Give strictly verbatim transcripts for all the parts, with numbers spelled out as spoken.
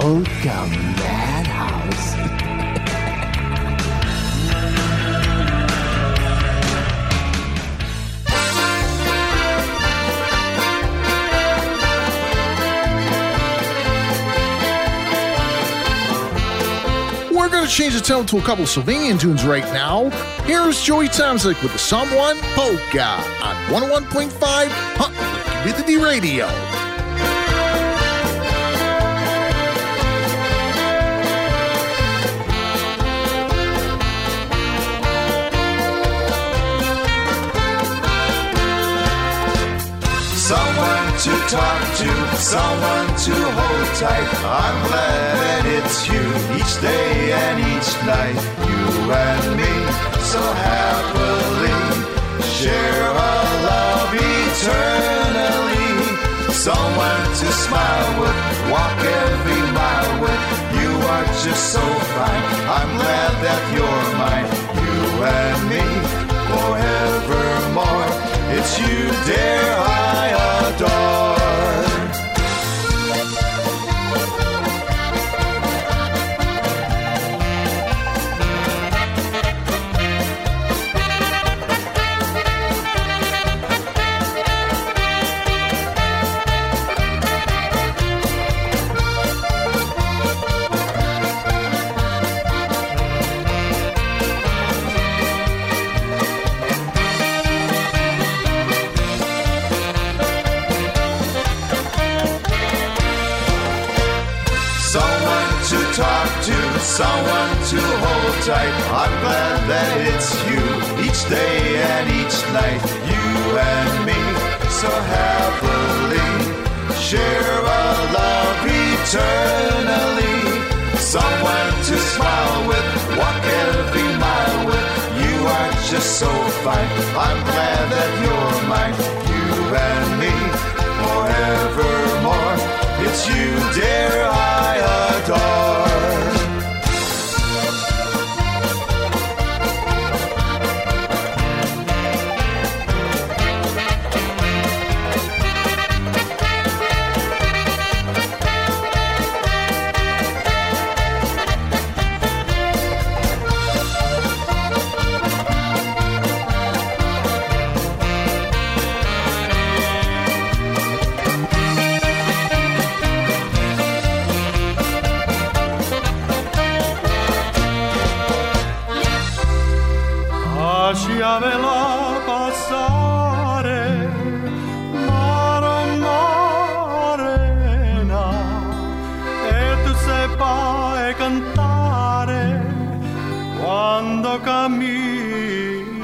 Polka Madhouse. We're going to change the tone to a couple Sylvanian tunes right now. Here's Joey Tomzik with the Someone Polka on one oh one point five Hot Community Radio. Someone to talk to, someone to hold tight. I'm glad that it's you each day and each night. You and me so happily share a love eternally. Someone to smile with, walk every mile with. You are just so fine. I'm glad that you're mine. You and me forevermore. It's you, dear, I adore. Talk to, someone to hold tight. I'm glad that it's you each day and each night. You and me so happily share a love eternally. Someone to smile with, walk every mile with. You are just so fine. I'm glad that you're mine. You and me forevermore. It's you, dear, I adore. Lasciamela passare, mare morena, e tu seppai cantare quando cammina.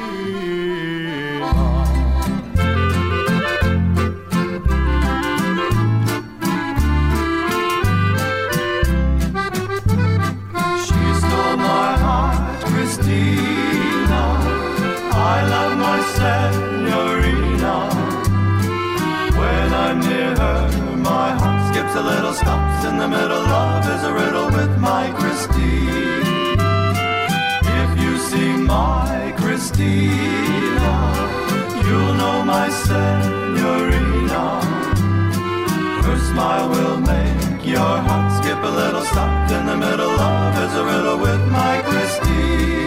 She stole my heart, Christina. I love my senorita. When I'm near her, my heart skips a little, stops in the middle. Love is a riddle with my Christine. If you see my Christina, you'll know my senorita. Her smile will make your heart skip a little, stop in the middle. Love is a riddle with my Christine.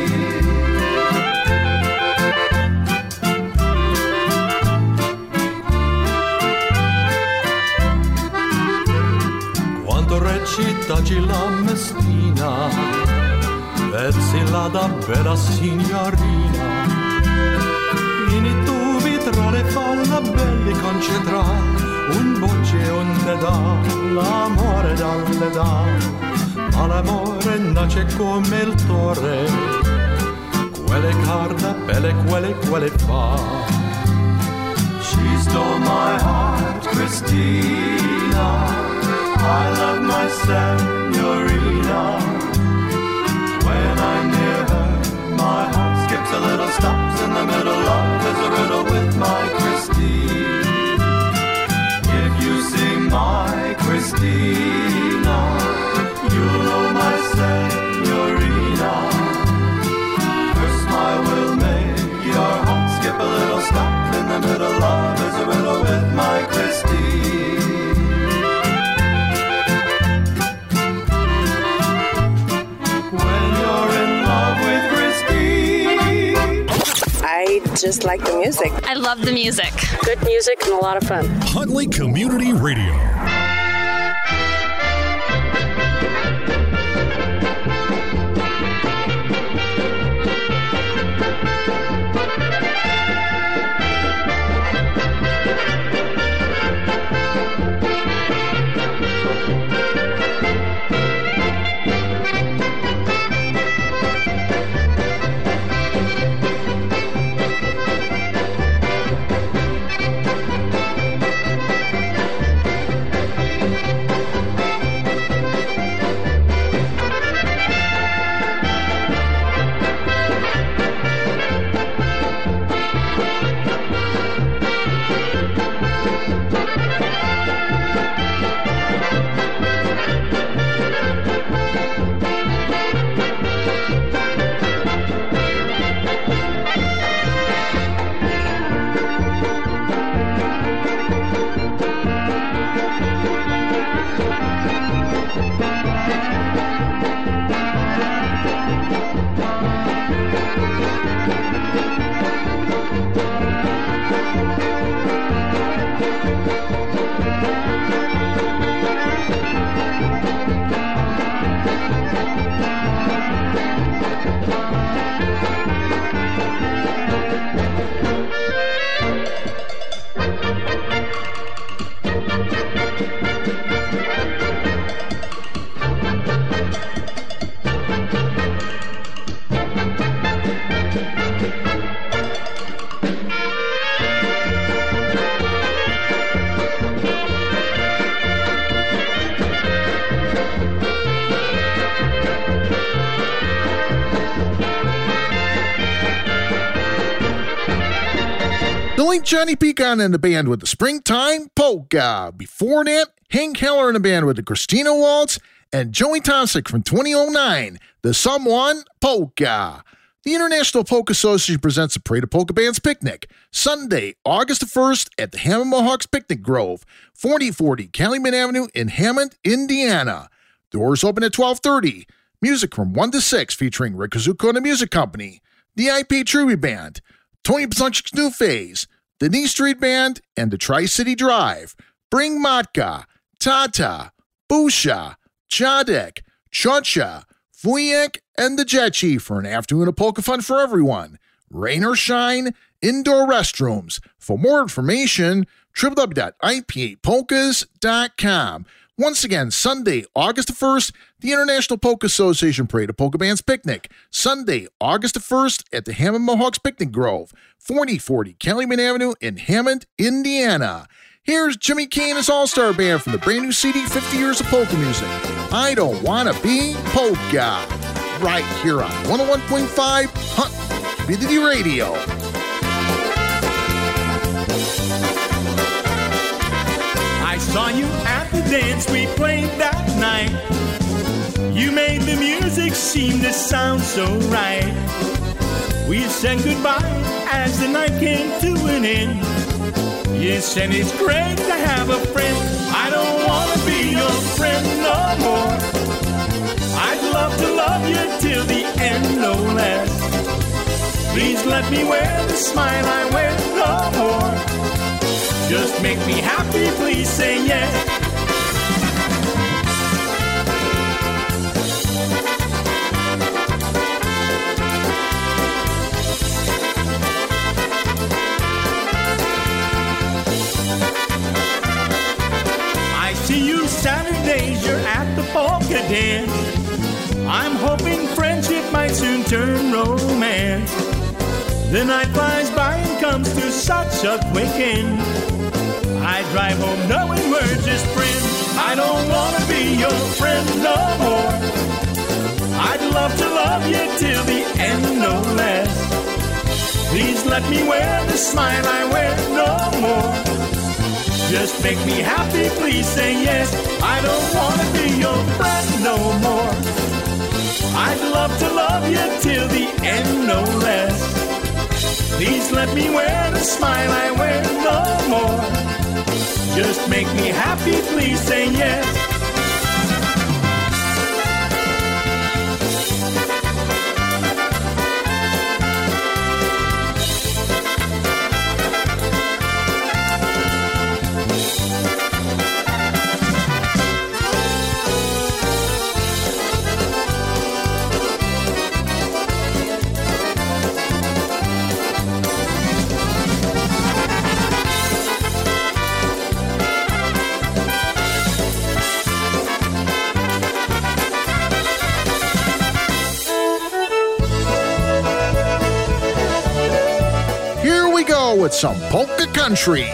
Recitaci la Messina, pezzi la da bella signorina. In tubi tra le falle belli concentrati, un voce onde dà, l'amore dalle dà. Ma l'amore nasce come il torre, quelle carta, belle quelle, quelle fa. She stole my heart, Christina. I love my senorita. When I'm near her, my heart skips a little, stops in the middle. Love is a riddle with my Christine. If you see my Christina, you'll know my senorita. Her smile will make your heart skip a little, stop in the middle. Love is a riddle with my Christine. I just like the music. I love the music. Good music and a lot of fun. Huntley Community Radio. Johnny Pecan and the band with the Springtime Polka. Before that, Hank Heller and the band with the Christina Waltz, and Joey Tomsic from twenty oh nine, the Someone Polka. The International Polka Association presents the Parade of Polka Bands Picnic, Sunday, August the first at the Hammond Mohawks Picnic Grove, forty forty Calumet Avenue in Hammond, Indiana. Doors open at twelve thirty. Music from one to six featuring Rick Kazuko and the Music Company, the I P Truby Band, Tony Pazunchik's New Phase, the Knee Street Band, and the Tri-City Drive. Bring Matka, Tata, Busha, Jadek, Chocha, Vujek, and the Jet Chief for an afternoon of polka fun for everyone. Rain or shine, indoor restrooms. For more information, w w w dot i p eight polkas dot com. Once again, Sunday, August the first, the International Polka Association Parade of Polka Bands Picnic. Sunday, August the first at the Hammond Mohawks Picnic Grove, forty forty Calumet Avenue in Hammond, Indiana. Here's Jimmy Kane and his All-Star Band from the brand new C D, fifty years of Polka Music. I Don't Wanna Be Polka. Right here on one oh one point five Huntley Community Radio. I saw you at the dance we played that night. You made the music seem to sound so right. We said goodbye as the night came to an end. You said it's great to have a friend. I don't want to be your friend no more. I'd love to love you till the end, no less. Please let me wear the smile I wear no more. Just make me happy, please say yes. I see you Saturdays, you're at the polka dance. I'm hoping friendship might soon turn romance. The night flies by and comes to such a quick end. I drive home knowing we're just friends. I don't want to be your friend no more. I'd love to love you till the end, no less. Please let me wear the smile I wear no more. Just make me happy, please say yes. I don't want to be your friend no more. I'd love to love you till the end, no less. Please let me wear the smile I wear no more. Just make me happy, please say yes. here we go with some polka country.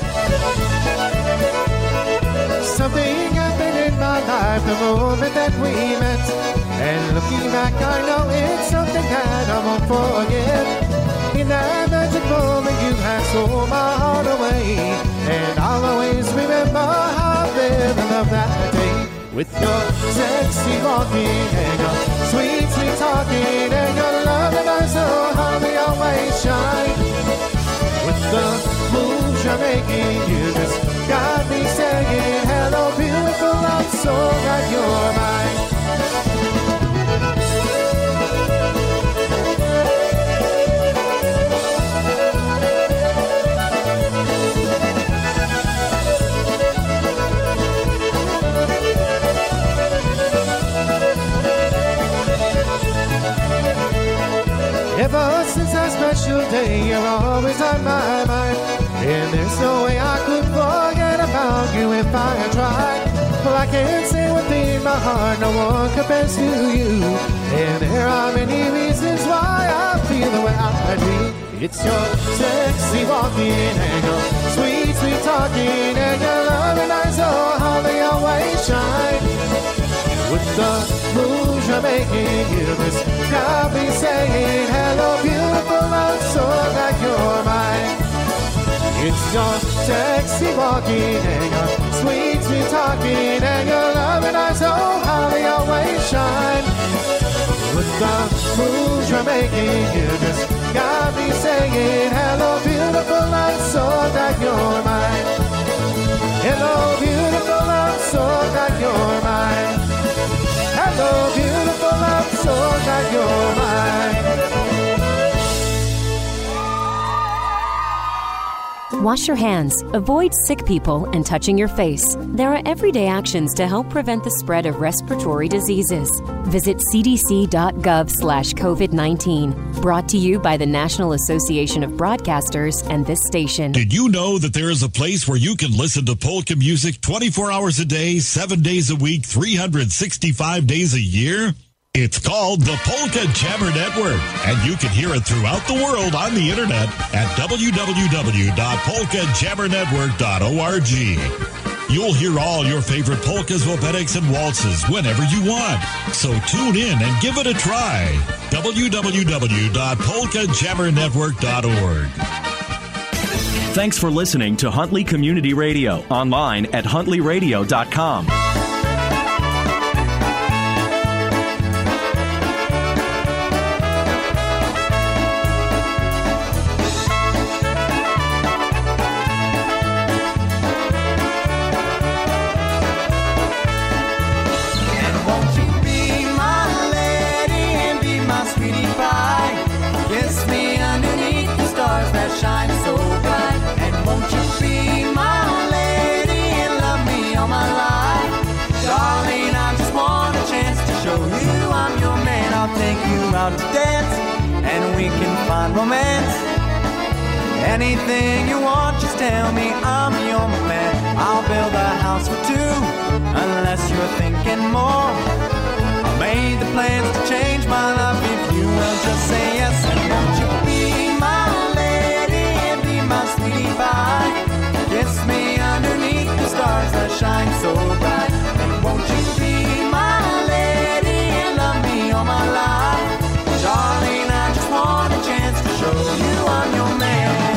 Something happened in my life the moment that we met, and looking back I know it's something that I won't forget. In that magic moment you had stole my heart away, and I'll always remember how I felt in love that day. With your sexy walking and your sweet, sweet talking and your love and eyes so how they always shine. With the moves you're making, you just got me saying, hello beautiful, I'm so glad you're mine. Ever since that special day, you're always on my mind, and there's no way I could forget about you if I had tried. Well, I can't say within my heart no one compares to you, and there are many reasons why I feel the way I do. It's your sexy walking and your sweet, sweet talking and your loving eyes, oh how they always shine. With the moves you're making, you just got me saying, hello beautiful, I'm so glad you're mine. It's your sexy walking and your sweet, sweet talking and your loving eyes, oh how they always shine. With the moves you're making, you just got me saying, hello beautiful, I'm so glad you're mine. Hello beautiful, I'm so glad you're mine. Hello, beautiful, I'm so glad you're mine. Wash your hands, avoid sick people, and touching your face. There are everyday actions to help prevent the spread of respiratory diseases. Visit c d c dot gov slash covid nineteen. Brought to you by the National Association of Broadcasters and this station. Did you know that there is a place where you can listen to polka music twenty-four hours a day, seven days a week, three hundred sixty-five days a year? It's called the Polka Jammer Network, and you can hear it throughout the world on the internet at w w w dot polka jammer network dot org. You'll hear all your favorite polkas, wobeniks, and waltzes whenever you want. So tune in and give it a try. w w w dot polka jammer network dot org. Thanks for listening to Huntley Community Radio, online at huntley radio dot com. Shine so bright, and won't you be my lady and love me all my life? Darling, I just want a chance to show you I'm your man. I'll take you out to dance, and we can find romance. Anything you want, just tell me I'm your man. I'll build a house for two, unless you're thinking more. I made the plans to change my life if you will just say yes. And won't you be my my sweetie pie, kiss me underneath the stars that shine so bright. And won't you be my lady and love me all my life? Darling, I just want a chance to show you I'm your man.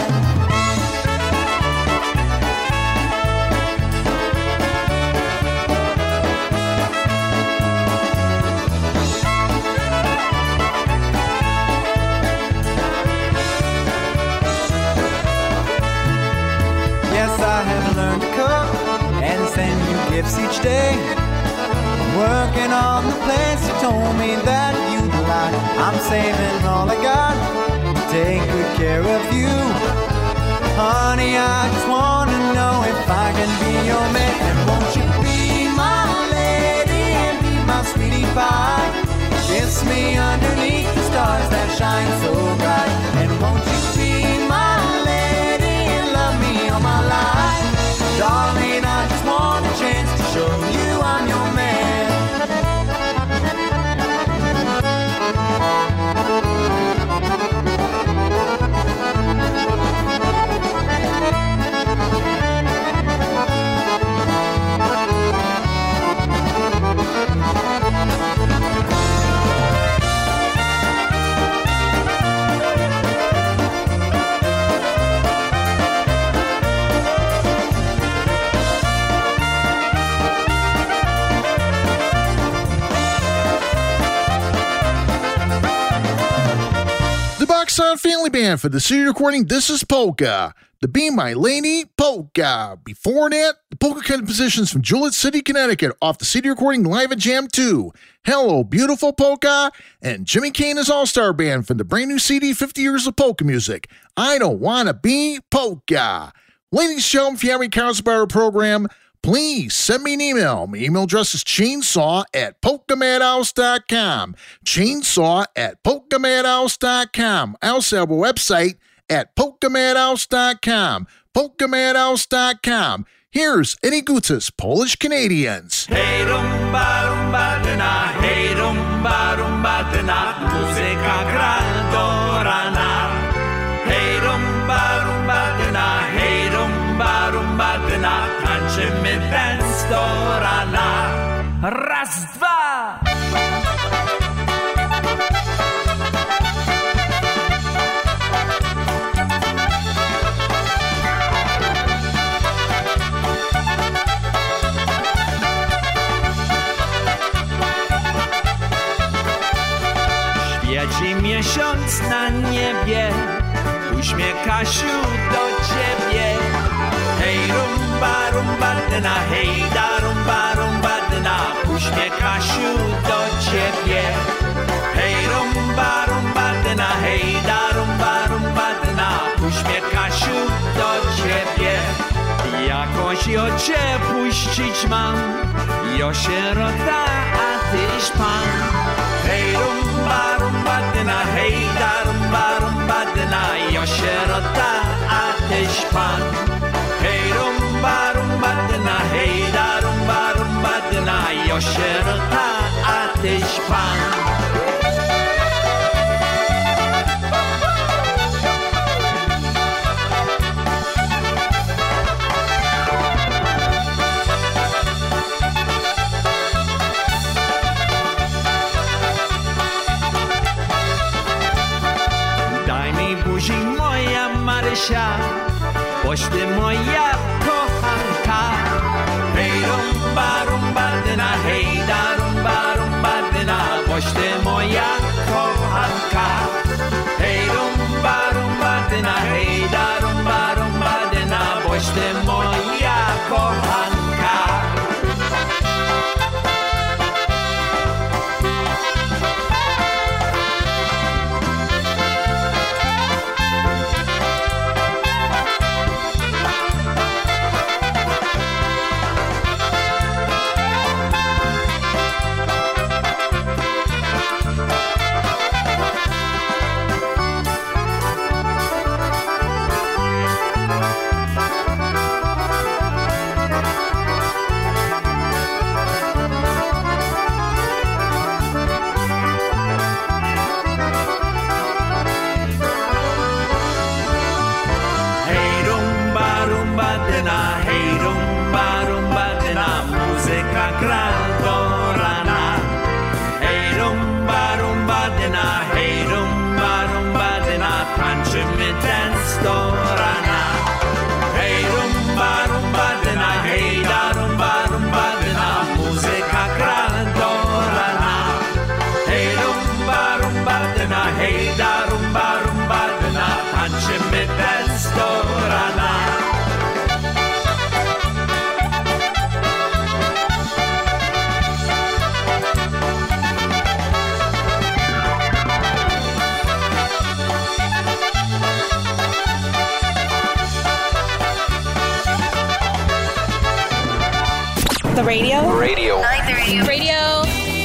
I have learned to cook and send you gifts each day. Working on the place you told me that you'd like. I'm saving all I got to take good care of you. Honey, I just want to know if I can be your man. And won't you be my lady and be my sweetie pie? Kiss me underneath the stars that shine so bright. And won't you be my lady and love me all my life? Darling, I just want a chance to show you I'm your man. band for the C D recording This Is Polka. The Be My Lady Polka. Before that, the polka compositions from Joliet City, Connecticut off the C D recording Live at Jam two. Hello, Beautiful Polka. And Jimmy Kane All-Star Band from the brand new C D fifty Years of Polka Music. I Don't Wanna Be Polka. Ladies and gentlemen, if you have any comments about our program, please send me an email. My email address is chainsaw at polka madhouse dot com. Chainsaw at polka madhouse dot com. I also have a website at polka madhouse dot com. polka madhouse dot com. Here's Eddie Gutas, Polish Canadians. Hej rumba, rumba dyna, hej rumba, rumba dyna, muzyka gra do rana. Hej rumba, rumba dyna, hej rumba, rumba dyna, tańczymy dance do rana. Raz, dwa! Świeci miesiąc na niebie, uśmiecha się do ciebie. Hej rumba, rumba dyna, hej da rumba, rumba dyna, uśmiecha się do ciebie. Hej rumba, rumba dyna, hej da rumba, rumba dyna, uśmiecha się do ciebie. Jakoś jo cię puścić mam, jo sierota, a tyś pan. Hej rumba, rumba dyna, hej da rumba, rumba dyna, jo sierota, a tyś pan. Hej rumba, rumba dyna, hej da rumba, rumba dyna, jo sierota, a tyś pan. Buzi moja Marysia, boś ty moja kochanka. Hej rumba, rumba dyna, hej da rumba, rumba dyna, boś ty moja kochanka. Hej rumba, rumba dyna, hej da rumba, rumba dyna, boś ty moja kochanka. The radio? Radio. I like the radio. Radio.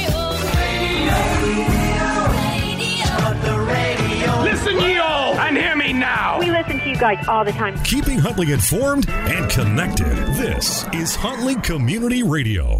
Listen, ye all, and hear me now. We listen to you guys all the time. Keeping Huntley informed and connected. This is Huntley Community Radio.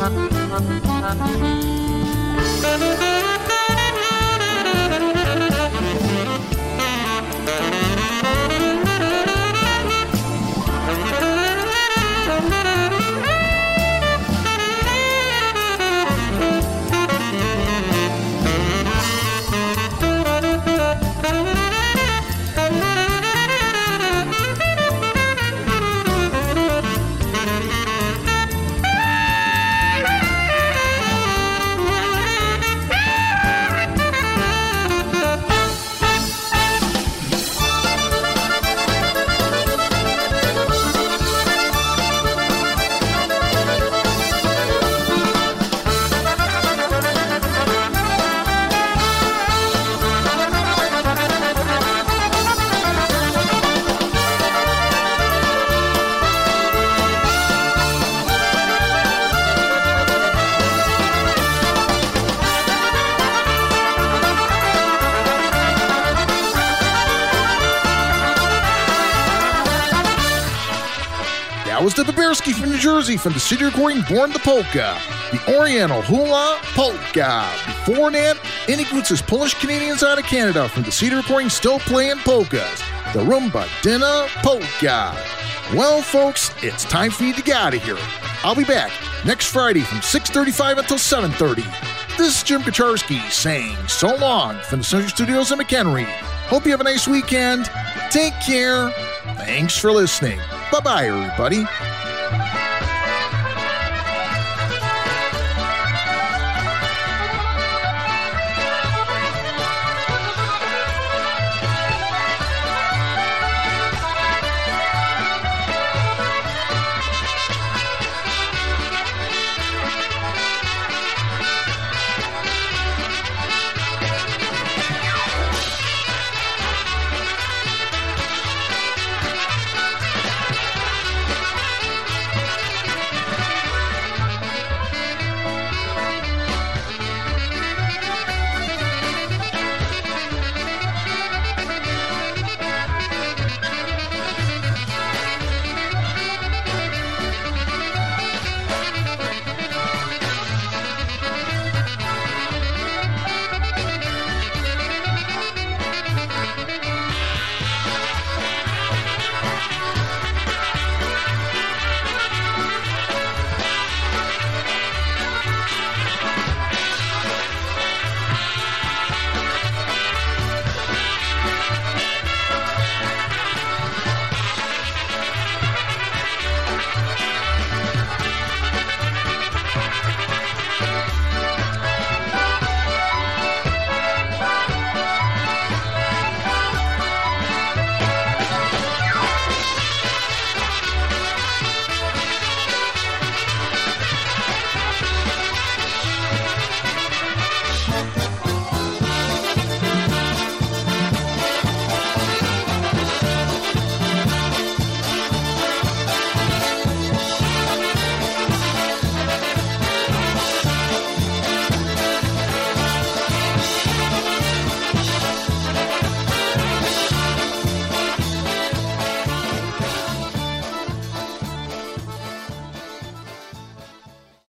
That was the Babersky from New Jersey from the city recording Born the Polka, the Oriental Hula Polka. Before that, Iniguts Polish-Canadians out of Canada from the city recording Still Playing Polkas, the Rumba Dinner Polka. Well, folks, it's time for you to get out of here. I'll be back next Friday from six thirty-five until seven thirty. This is Jim Kacharski saying so long from the Central Studios in McHenry. Hope you have a nice weekend. Take care. Thanks for listening. Bye-bye, everybody.